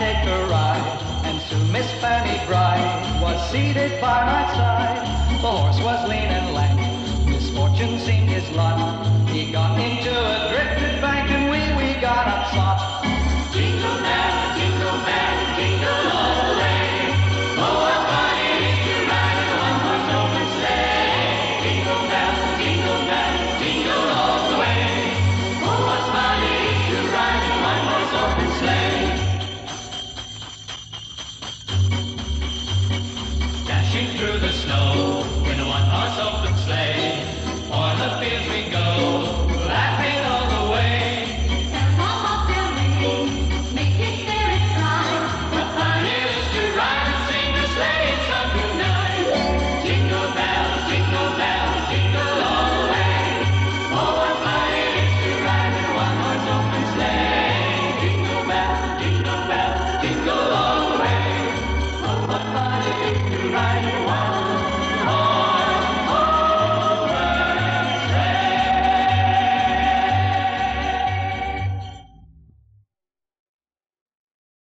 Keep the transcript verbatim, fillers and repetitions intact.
take a ride, and soon Miss Fanny Bride was seated by my side. The horse was lean and lank, misfortune seemed his lot. He got into a drifted bank and we, we got upsot. Jingle